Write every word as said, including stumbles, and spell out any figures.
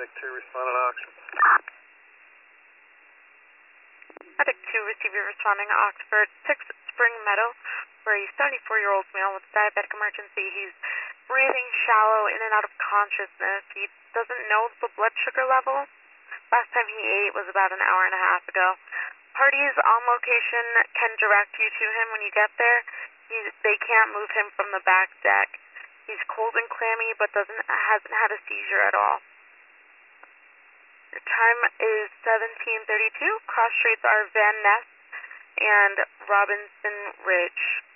Medic two responding to Oxford. Medic two receiving responding to Oxford, six Spring Meadow, for a seventy-four-year-old male with diabetic emergency. He's breathing shallow, in and out of consciousness. He doesn't know the blood sugar level. Last time he ate was about an hour and a half ago. Parties on location can direct you to him when you get there. He's, they can't move him from the back deck. He's cold and clammy, but doesn't hasn't had a seizure at all. Your time is seventeen thirty-two. Cross streets are Van Ness and Robinson Ridge.